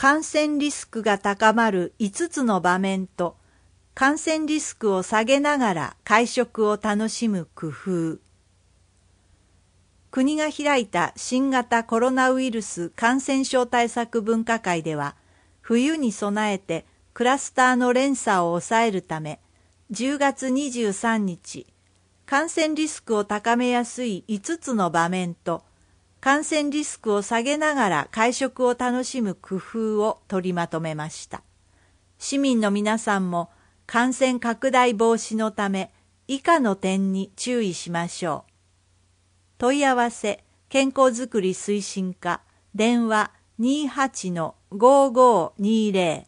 感染リスクが高まる5つの場面と、感染リスクを下げながら会食を楽しむ工夫。国が開いた新型コロナウイルス感染症対策分科会では、冬に備えてクラスターの連鎖を抑えるため、10月23日、感染リスクを高めやすい5つの場面と、感染リスクを下げながら会食を楽しむ工夫を取りまとめました。市民の皆さんも感染拡大防止のため、以下の点に注意しましょう。問い合わせ、健康づくり推進課、電話 28-5520。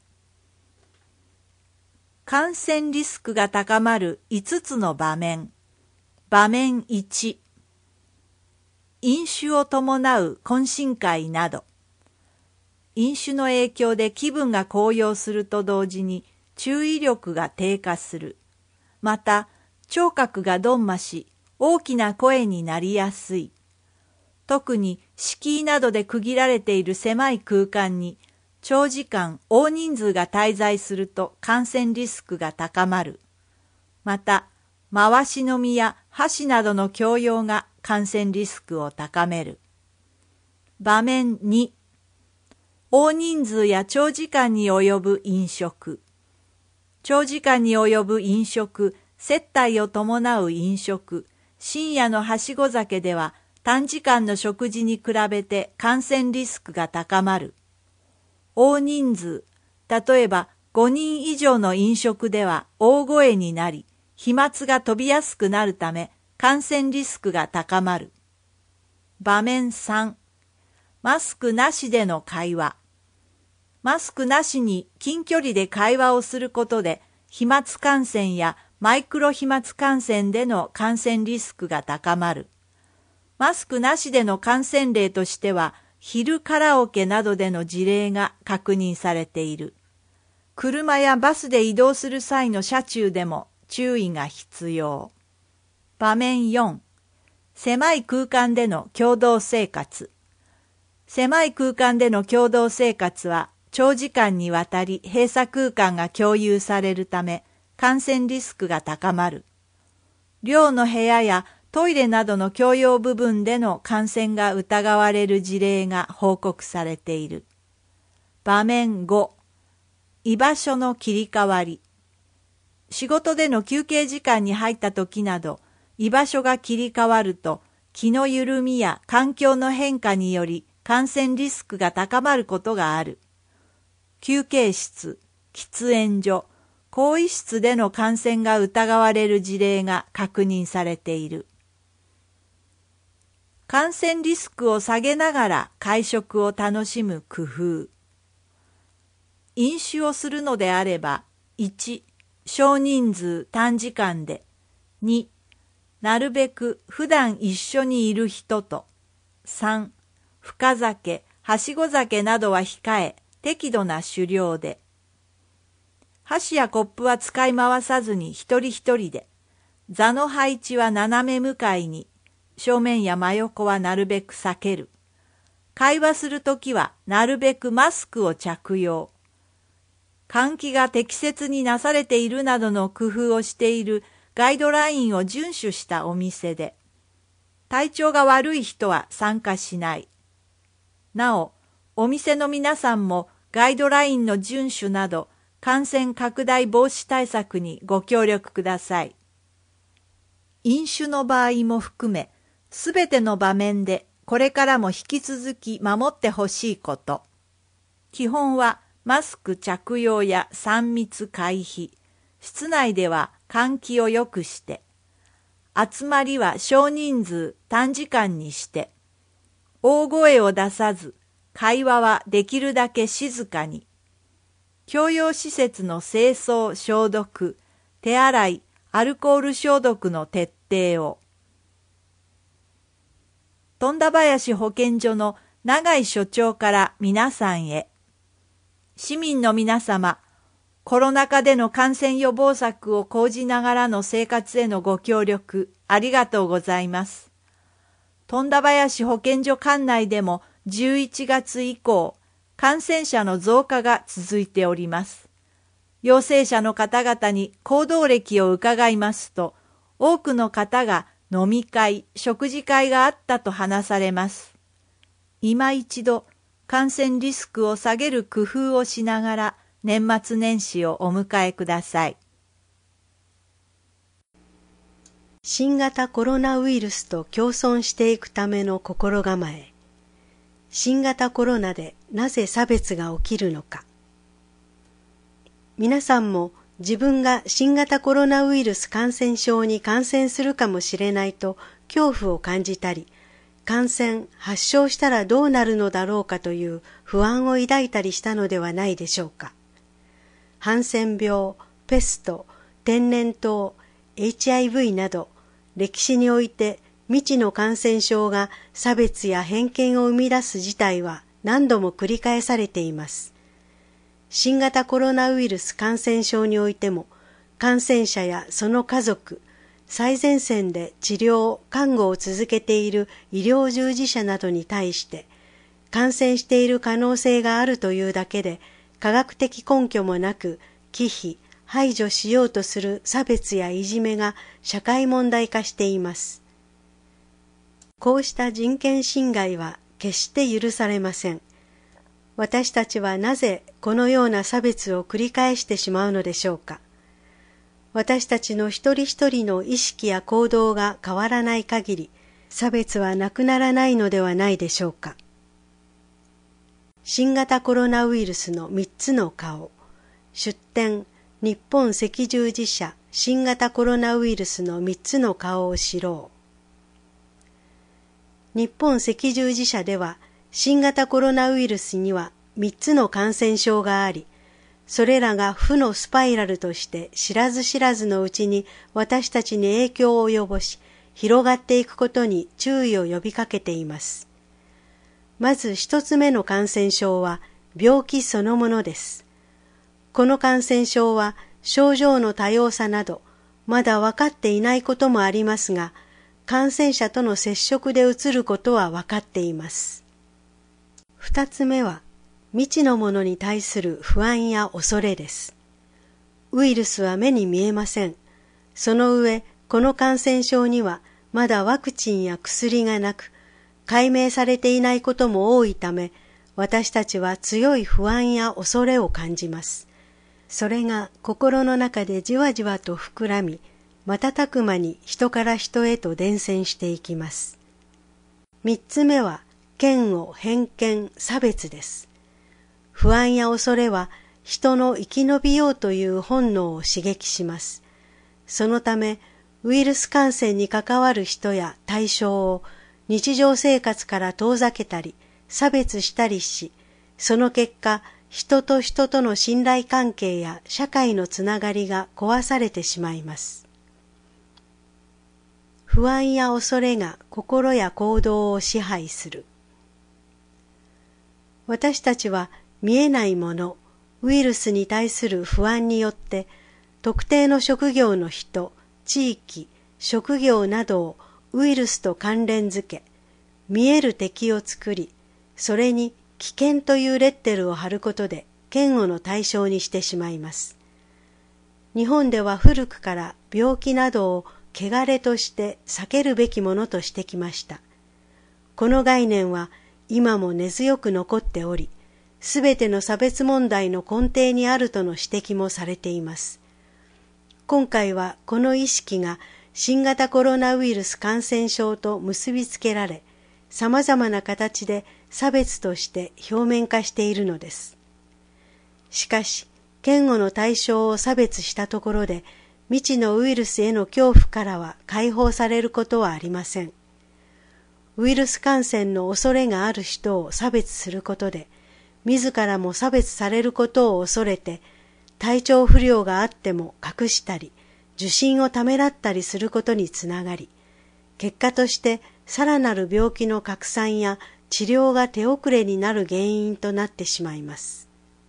感染リスクが高まる5つの場面。場面1。飲酒を伴う懇親会など。飲酒の影響で気分が高揚すると同時に注意力が低下する。また、聴覚が鈍麻し、大きな声になりやすい。特に敷居などで区切られている狭い空間に長時間大人数が滞在すると感染リスクが高まる。また、回し飲みや箸などの共用が感染リスクを高める。場面2。大人数や長時間に及ぶ飲食。長時間に及ぶ飲食、接待を伴う飲食、深夜のはしご酒では短時間の食事に比べて感染リスクが高まる。大人数、例えば5人以上の飲食では大声になり、飛沫が飛びやすくなるため感染リスクが高まる。場面3。マスクなしでの会話。マスクなしに近距離で会話をすることで、飛沫感染やマイクロ飛沫感染での感染リスクが高まる。マスクなしでの感染例としては、昼カラオケなどでの事例が確認されている。車やバスで移動する際の車中でも注意が必要。場面4。狭い空間での共同生活。狭い空間での共同生活は、長時間にわたり閉鎖空間が共有されるため、感染リスクが高まる。寮の部屋やトイレなどの共用部分での感染が疑われる事例が報告されている。場面5。居場所の切り替わり。仕事での休憩時間に入った時など、居場所が切り替わると、気の緩みや環境の変化により感染リスクが高まることがある。休憩室、喫煙所、更衣室での感染が疑われる事例が確認されている。感染リスクを下げながら会食を楽しむ工夫。飲酒をするのであれば、1、少人数短時間で、2、なるべく普段一緒にいる人と、3、深酒、はしご酒などは控え、適度な酒量で。箸やコップは使い回さずに一人一人で。座の配置は斜め向かいに。正面や真横はなるべく避ける。会話するときはなるべくマスクを着用。換気が適切になされているなどの工夫をしているガイドラインを遵守したお店で。体調が悪い人は参加しない。なお、お店の皆さんもガイドラインの遵守など感染拡大防止対策にご協力ください。飲酒の場合も含め、すべての場面でこれからも引き続き守ってほしいこと。基本はマスク着用や3密回避、室内では換気を良くして、集まりは少人数短時間にして、大声を出さず、会話はできるだけ静かに。共用施設の清掃・消毒、手洗い、アルコール消毒の徹底を。富田林保健所の永井所長から皆さんへ。市民の皆様、コロナ禍での感染予防策を講じながらの生活へのご協力ありがとうございます。富田林保健所管内でも11月以降、 感染者の増加が続いております。陽性者の方々に行動歴を伺いますと、多くの方が飲み会、食事会があったと話されます。今一度、感染リスクを下げる工夫をしながら年末年始をお迎えください。 新型コロナウイルスと共存していくための心構え。新型コロナでなぜ差別が起きるのか。皆さんも自分が新型コロナウイルス感染症に感染するかもしれないと恐怖を感じたり、感染・発症したらどうなるのだろうかという不安を抱いたりしたのではないでしょうか。ハンセン病、ペスト、天然痘、HIV など、歴史において未知の感染症が差別や偏見を生み出す事態は何度も繰り返されています。新型コロナウイルス感染症においても、感染者やその家族、最前線で治療・看護を続けている医療従事者などに対して、感染している可能性があるというだけで、科学的根拠もなく、忌避・排除しようとする差別やいじめが社会問題化しています。こうした人権侵害は決して許されません。私たちはなぜこのような差別を繰り返してしまうのでしょうか。私たちの一人一人の意識や行動が変わらない限り、差別はなくならないのではないでしょうか。新型コロナウイルスの3つの顔。出典、日本赤十字社新型コロナウイルスの3つの顔を知ろう。日本赤十字社では、新型コロナウイルスには3つの感染症があり、それらが負のスパイラルとして知らず知らずのうちに私たちに影響を及ぼし、広がっていくことに注意を呼びかけています。まず一つ目の感染症は病気そのものです。この感染症は症状の多様さなど、まだ分かっていないこともありますが、感染者との接触でうつることは分かっています。二つ目は、未知のものに対する不安や恐れです。ウイルスは目に見えません。その上、この感染症にはまだワクチンや薬がなく、解明されていないことも多いため、私たちは強い不安や恐れを感じます。それが心の中でじわじわと膨らみ、瞬く間に人から人へと伝染していきます。三つ目は、嫌悪、偏見、差別です。不安や恐れは人の生き延びようという本能を刺激します。そのため、ウイルス感染に関わる人や対象を日常生活から遠ざけたり、差別したりし、その結果、人と人との信頼関係や社会のつながりが壊されてしまいます。不安や恐れが心や行動を支配する。私たちは見えないもの、ウイルスに対する不安によって、特定の職業の人、地域、職業などをウイルスと関連づけ、見える敵を作り、それに危険というレッテルを貼ることで嫌悪の対象にしてしまいます。日本では古くから病気などを汚れとして避けるべきものとしてきました。この概念は今も根強く残っており、すべての差別問題の根底にあるとの指摘もされています。今回はこの意識が新型コロナウイルス感染症と結びつけられ、様々な形で差別として表面化しているのです。しかし、嫌悪の対象を差別したところで、未知のウイルスへの恐怖からは解放されることはありません。ウイルス感染の恐れがある人を差別することで、自らも差別されることを恐れて、体調不良があっても隠したり、受診をためらったりすることにつながり、結果としてさらなる病気の拡散や治療が手遅れになる原因となってしまいます。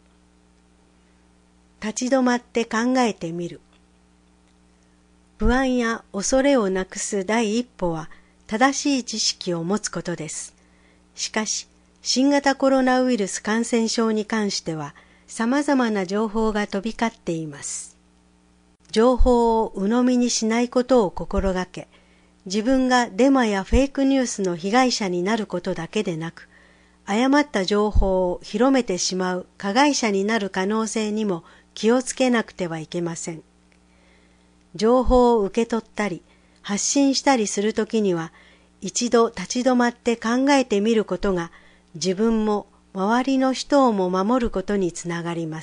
立ち止まって考えてみる。不安や恐れをなくす第一歩は正しい知識を持つことです。しかし、 新型コロナウイルス感染症に関しては様々な情報が飛び交っています。情報を鵜呑みにしないことを心がけ、自分がデマやフェイクニュースの被害者になることだけでなく、誤った情報を広めてしまう加害者になる可能性にも気をつけなくてはいけません。情報を受け取ったり、発信したりするときには、一度立ち止まって考えてみることが、自分も周りの人をも守ることにつながります。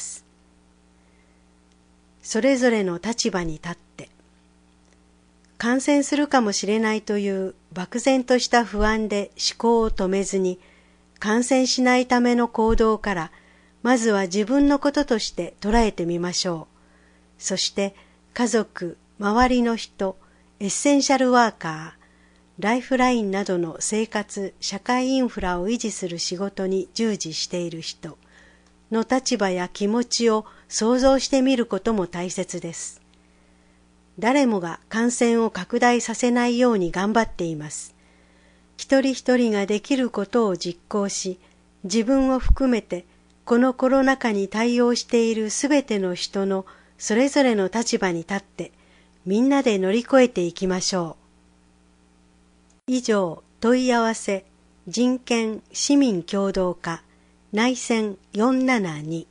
それぞれの立場に立って、感染するかもしれないという漠然とした不安で思考を止めずに、感染しないための行動から、まずは自分のこととして捉えてみましょう。そして家族、周りの人、エッセンシャルワーカー、ライフラインなどの生活、社会インフラを維持する仕事に従事している人の立場や気持ちを想像してみることも大切です。誰もが感染を拡大させないように頑張っています。一人一人ができることを実行し、自分を含めてこのコロナ禍に対応しているすべての人のそれぞれの立場に立って、みんなで乗り越えていきましょう。以上、問い合わせ、人権市民共同課、内線472。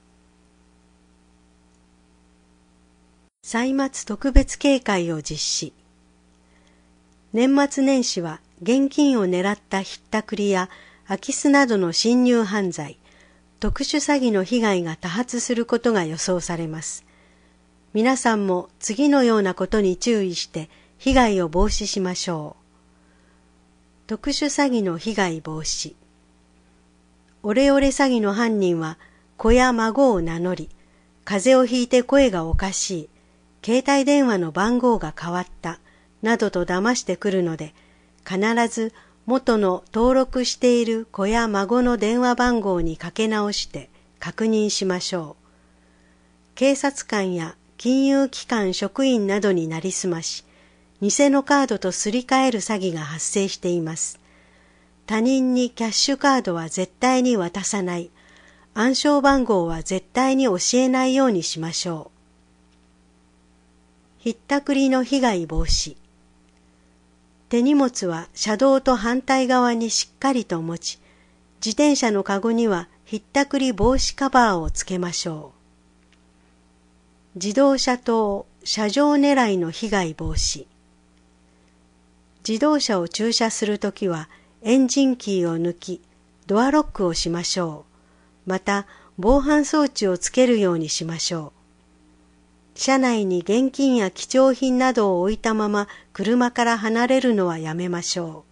歳末特別警戒を実施。年末年始は現金を狙ったひったくりや空き巣などの侵入犯罪、特殊詐欺の被害が多発することが予想されます。皆さんも次のようなことに注意して被害を防止しましょう。特殊詐欺の被害防止。オレオレ詐欺の犯人は子や孫を名乗り、風邪をひいて声がおかしい、携帯電話の番号が変わった、などと騙してくるので、必ず元の登録している子や孫の電話番号にかけ直して確認しましょう。警察官や金融機関職員などになりすまし、偽のカードとすり替える詐欺が発生しています。他人にキャッシュカードは絶対に渡さない。暗証番号は絶対に教えないようにしましょう。ひったくりの被害防止。手荷物は車道と反対側にしっかりと持ち、自転車のかごにはひったくり防止カバーをつけましょう。自動車盗、車上狙いの被害防止。自動車を駐車するときはエンジンキーを抜き、ドアロックをしましょう。また、防犯装置をつけるようにしましょう。車内に現金や貴重品などを置いたまま車から離れるのはやめましょ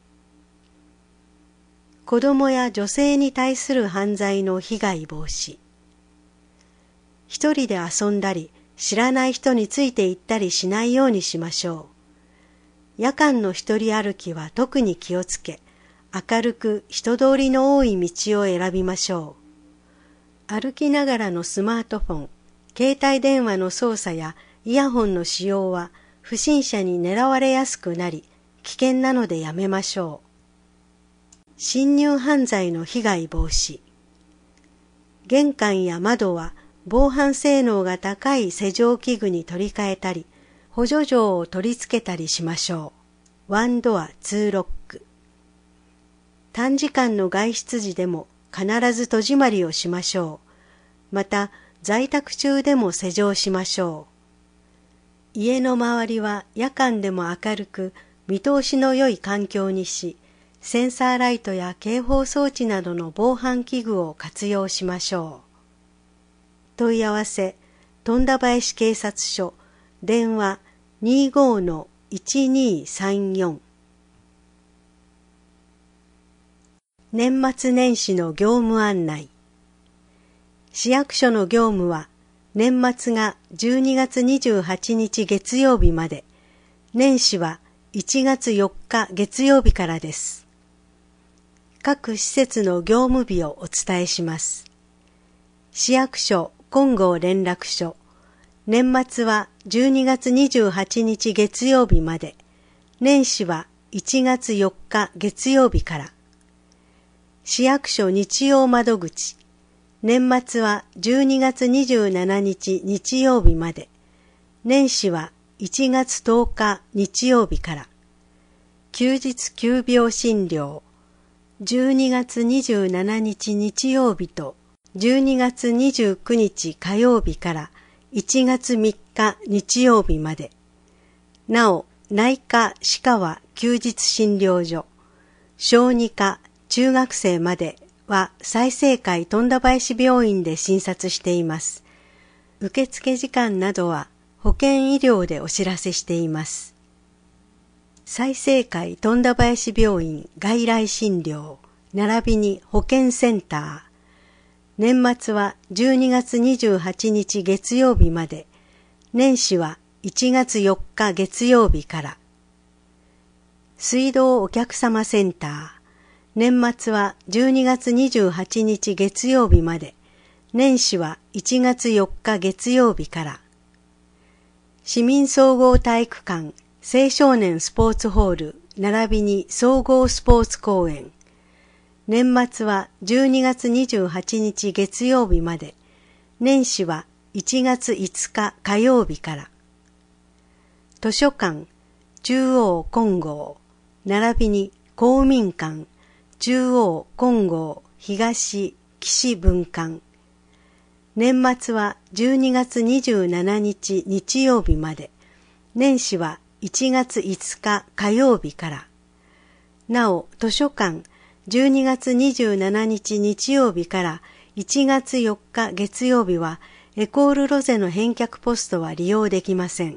う。子供や女性に対する犯罪の被害防止。一人で遊んだり、知らない人について行ったりしないようにしましょう。夜間の一人歩きは特に気をつけ、明るく人通りの多い道を選びましょう。歩きながらのスマートフォン、携帯電話の操作やイヤホンの使用は不審者に狙われやすくなり、危険なのでやめましょう。侵入犯罪の被害防止。玄関や窓は防犯性能が高い施錠器具に取り替えたり、補助錠を取り付けたりしましょう。ワンドア、ツーロック。短時間の外出時でも必ず戸締まりをしましょう。また、在宅中でも施錠しましょう。家の周りは夜間でも明るく、見通しの良い環境にし、センサーライトや警報装置などの防犯器具を活用しましょう。問い合わせ、富田林警察署、電話 25-1234。年末年始の業務案内。市役所の業務は年末が12月28日月曜日まで、年始は1月4日月曜日からです。各施設の業務日をお伝えします。市役所金剛連絡所、年末は12月28日月曜日まで、年始は1月4日月曜日から。 市役所日曜窓口。年末は12月27日日曜日まで。年始は1月10日日曜日から。休日急病診療。12月27日日曜日と12月29日火曜日から1月3日日曜日まで。なお、内科・歯科は休日診療所。小児科・中学生までは済生会富田林病院で診察しています。受付時間などは保健医療でお知らせしています。済生会富田林病院外来診療並びに保健センター。年末は12月28日月曜日まで。年始は1月4日月曜日から。水道お客様センター。年末は12月28日月曜日まで。年始は1月4日月曜日から。市民総合体育館青少年スポーツホール並びに総合スポーツ公園。年末は12月28日月曜日まで。年始は1月5日火曜日から。図書館中央金剛並びに公民館中央金剛東岸分館。年末は12月27日日曜日まで。年始は1月5日火曜日から。なお、図書館12月27日日曜日から1月4日月曜日はエコールロゼの返却ポストは利用できません。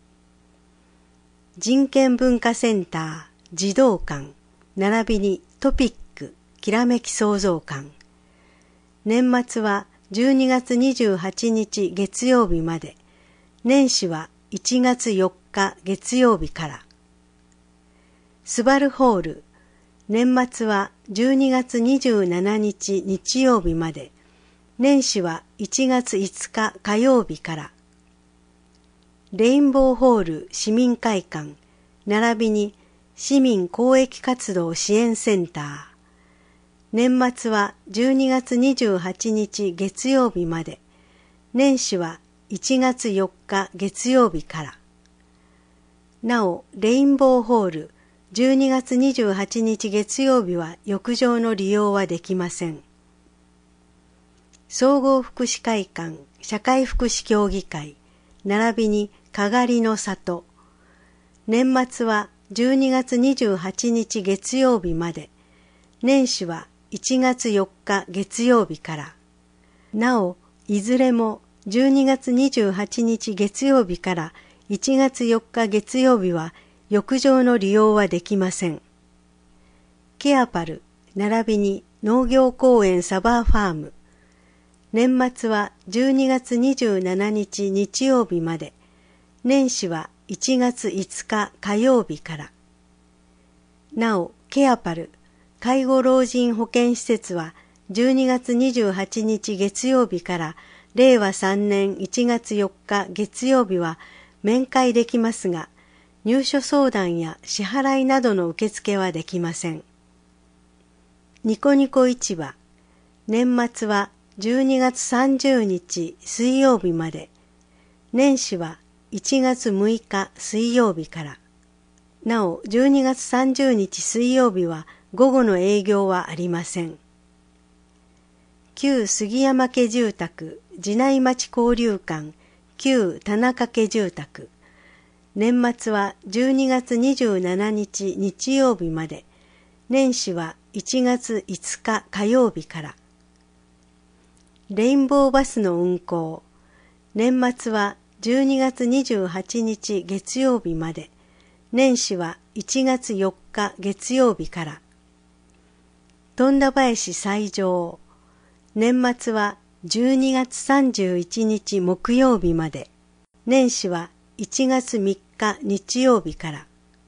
人権文化センター児童館並びにトピックきらめき創造館。年末は12月28日月曜日まで。年始は1月4日月曜日から。スバルホール。年末は12月27日日曜日まで。年始は1月5日火曜日から。レインボーホール市民会館並びに市民公益活動支援センター。年末は12月28日月曜日まで。年始は1月4日月曜日から。なお、レインボーホール12月28日月曜日は浴場の利用はできません。総合福祉会館社会福祉協議会並びにかがりの里。年末は12月28日月曜日まで。年始は1月4日月曜日から。なお、いずれも12月28日月曜日から1月4日月曜日は浴場の利用はできません。ケアパル並びに農業公園サバーファーム。年末は12月27日日曜日まで。年始は1月5日火曜日から。なお、ケアパル介護老人保健施設は12月28日月曜日から令和3年1月4日月曜日は面会できますが、入所相談や支払いなどの受付はできません。ニコニコ市場。年末は12月30日水曜日まで。年始は1月6日水曜日から。なお、12月30日水曜日は午後の営業はありません。旧杉山家住宅寺内町交流館旧田中家住宅。年末は12月27日日曜日まで。年始は1月5日火曜日から。レインボーバスの運行。年末は12月28日月曜日まで。年始は1月4日月曜日から。富田林斎場。年末は12月31日木曜日まで。年始は1月3日日曜日から。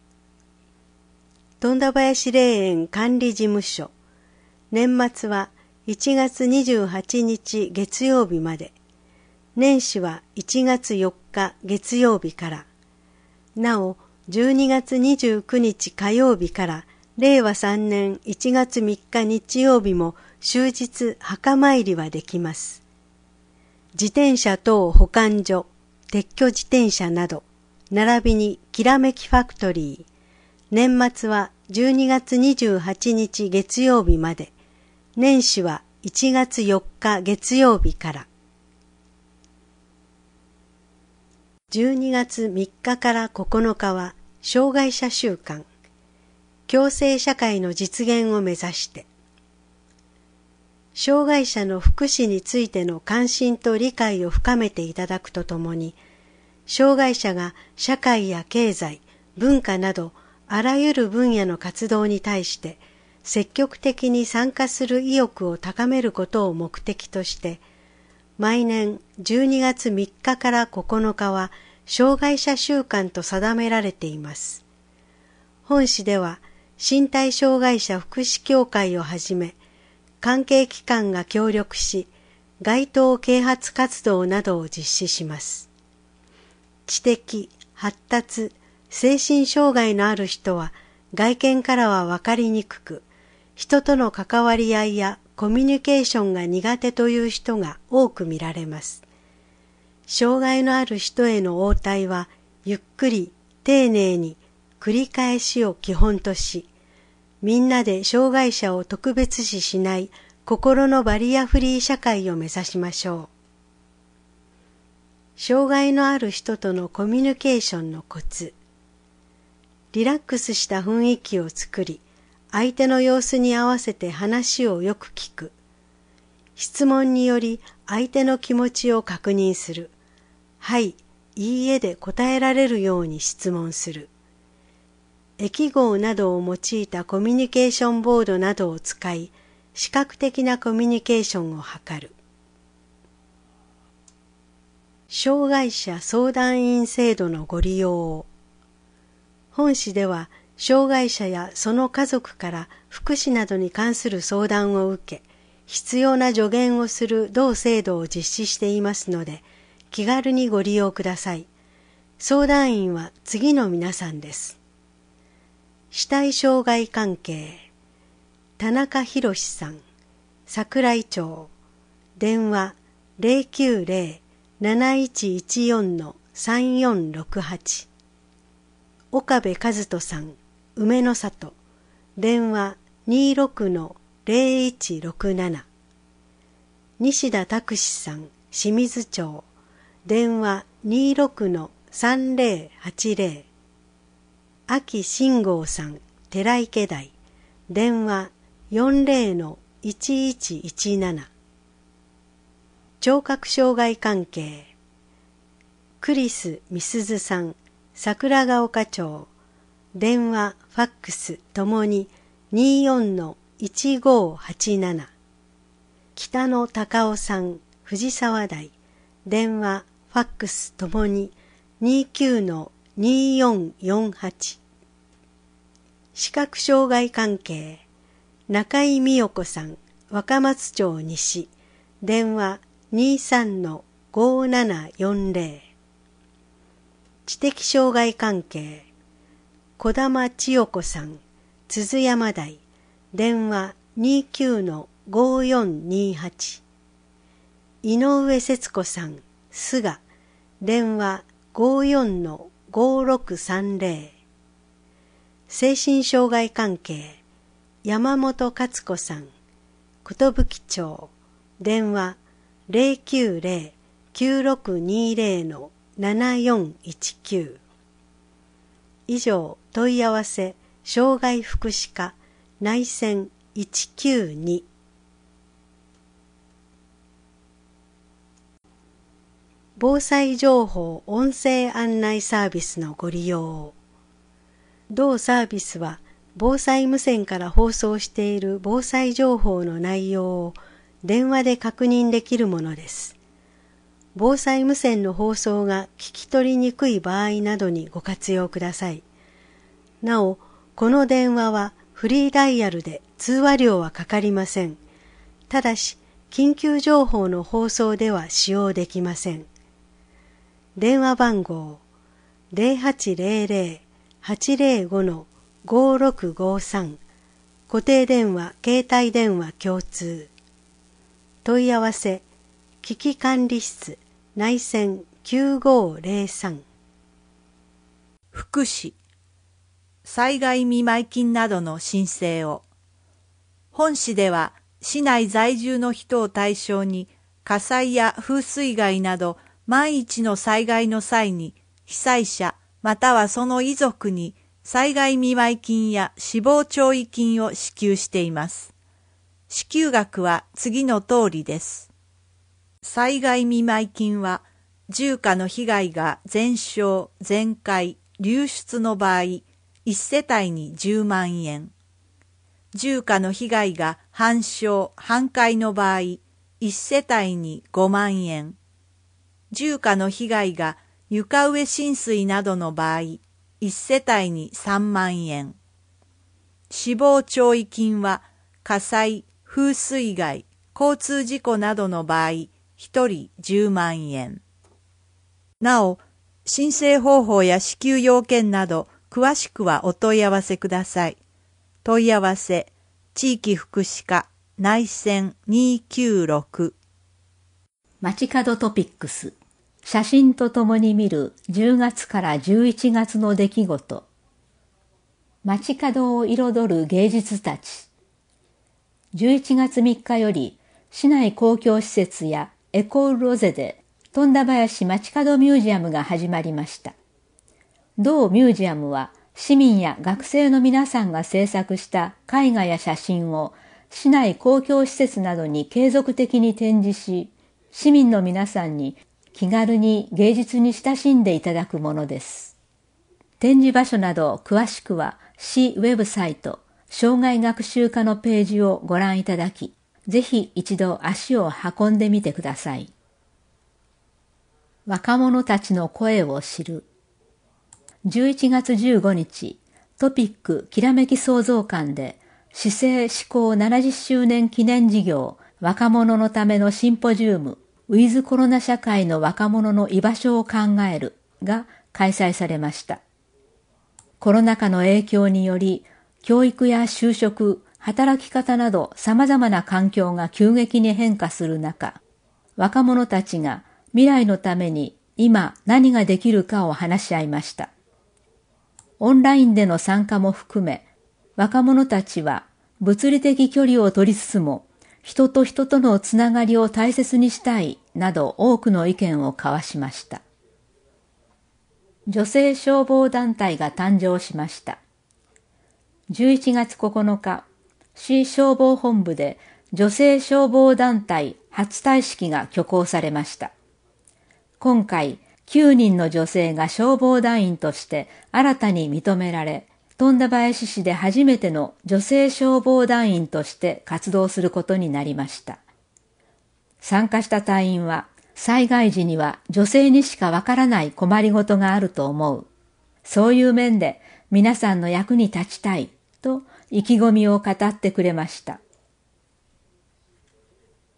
富田林霊園管理事務所。年末は1月28日月曜日まで。年始は1月4日月曜日から。なお、12月29日火曜日から令和3年1月3日日曜日も終日墓参りはできます。自転車等保管所、撤去自転車など、並びにきらめきファクトリー、年末は12月28日月曜日まで、年始は1月4日月曜日から。12月3日から9日は障害者週間、共生社会の実現を目指して、障害者の福祉についての関心と理解を深めていただくとともに、障害者が社会や経済、文化などあらゆる分野の活動に対して積極的に参加する意欲を高めることを目的として、毎年12月3日から9日は障害者週間と定められています。本市では身体障害者福祉協会をはじめ、関係機関が協力し、街頭啓発活動などを実施します。知的、発達、精神障害のある人は外見からは分かりにくく、人との関わり合いやコミュニケーションが苦手という人が多く見られます。障害のある人への応対は、ゆっくり、丁寧に、繰り返しを基本とし、みんなで障害者を特別視しない心のバリアフリー社会を目指しましょう。障害のある人とのコミュニケーションのコツ。リラックスした雰囲気を作り、相手の様子に合わせて話をよく聞く。質問により相手の気持ちを確認する。はい、いいえで答えられるように質問する。駅号などを用いたコミュニケーションボードなどを使い、視覚的なコミュニケーションを図る。障害者相談員制度のご利用を。本市では、障害者やその家族から福祉などに関する相談を受け、必要な助言をする同制度を実施していますので、気軽にご利用ください。相談員は次の皆さんです。肢体障害関係、田中博さん、桜井町、電話 090-7114-3468、岡部和人さん、梅の里、電話 26-0167、西田拓司さん、清水町、電話 26-3080、秋信号さん、寺池台、電話 40-1117、聴覚障害関係、クリス・ミスズさん、桜ヶ丘町、電話、ファックスともに 24-1587、北野隆夫さん、藤沢台、電話、ファックスともに 29-2448、視覚障害関係、中井美代子さん、若松町西、電話 23-5740、知的障害関係、小玉千代子さん、鈴山台、電話 29-5428、井上節子さん、菅、電話 54-5630、精神障害関係、山本勝子さん、寿町、電話 090-9620-7419。以上、問い合わせ、障害福祉課、内線192。防災情報音声案内サービスのご利用を。同サービスは、防災無線から放送している防災情報の内容を電話で確認できるものです。防災無線の放送が聞き取りにくい場合などにご活用ください。なお、この電話はフリーダイヤルで通話料はかかりません。ただし、緊急情報の放送では使用できません。電話番号 0800-805-5653 固定電話、携帯電話共通。問い合わせ、危機管理室、内線9503。 福祉、災害見舞金などの申請を。本市では、市内在住の人を対象に、火災や風水害など万一の災害の際に、被災者またはその遺族に災害見舞金や死亡弔慰金を支給しています。支給額は次の通りです。災害見舞金は、住家の被害が全焼、全壊、流出の場合、1世帯に10万円。住家の被害が半焼、半壊の場合、1世帯に5万円。住家の被害が床上浸水などの場合、1世帯に3万円。死亡弔慰金は、火災、風水害、交通事故などの場合、1人10万円。なお、申請方法や支給要件など、詳しくはお問い合わせください。問い合わせ、地域福祉課、内線296。 街角トピックス。写真とともに見る10月から11月の出来事。街角を彩る芸術たち。11月3日より、市内公共施設やエコールロゼで、富田林街角ミュージアムが始まりました。同ミュージアムは、市民や学生の皆さんが制作した絵画や写真を市内公共施設などに継続的に展示し、市民の皆さんに気軽に芸術に親しんでいただくものです。展示場所など詳しくは市ウェブサイト、生涯学習課のページをご覧いただき、ぜひ一度足を運んでみてください。若者たちの声を知る。11月15日、トピックきらめき創造館で、市政施行70周年記念事業、若者のためのシンポジウム、ウィズコロナ社会の若者の居場所を考えるが開催されました。コロナ禍の影響により、教育や就職、働き方など様々な環境が急激に変化する中、若者たちが未来のために今何ができるかを話し合いました。オンラインでの参加も含め、若者たちは物理的距離を取りつつも、人と人とのつながりを大切にしたいなど多くの意見を交わしました。女性消防団体が誕生しました。11月9日、市消防本部で女性消防団体初退式が挙行されました。今回、9人の女性が消防団員として新たに認められ、富田林市で初めての女性消防団員として活動することになりました。参加した隊員は、災害時には女性にしかわからない困りごとがあると思う。そういう面で皆さんの役に立ちたいと意気込みを語ってくれました。